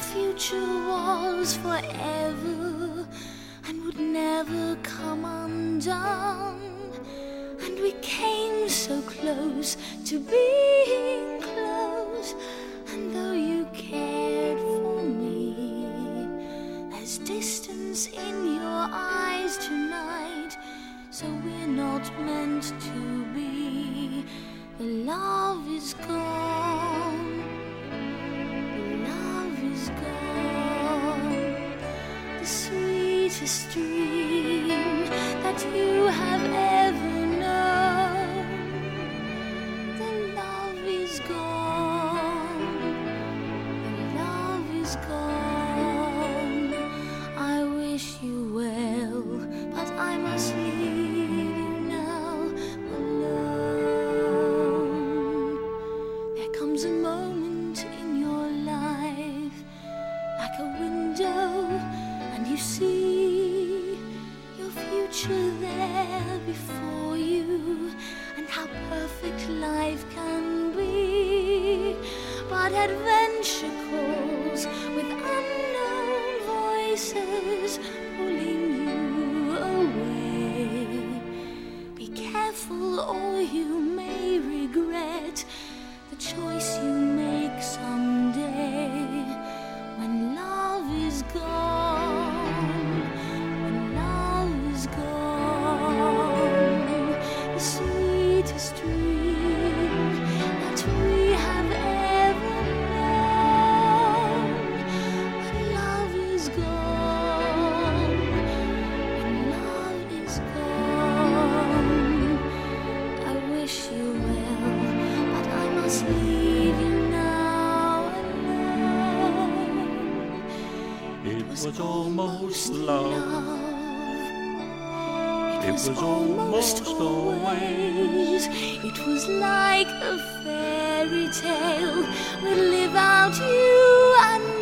future was forever and would never come undone. And we came so close to being close. And though you cared for me, there's distance in your eyes tonight. So we're not meant to be. The love is gone. The love is gone. The sweetest dream that you have ever known. The love is gone. The love is gone. I wish you well, but I must leave you now alone. There comes a moment in your life, like a window, and you see your future there before you, and how perfect life can be. But adventure calls with unknown voices, pulling you away. Be careful or you may regret the choice you make someday. When love is gone, when love is gone, the sweetest dream that we have ever known. When love is gone, when love is gone, I wish you well, but I must leave you now alone. It was almost love. It was almost always. It was like a fairy tale. We'd live out you and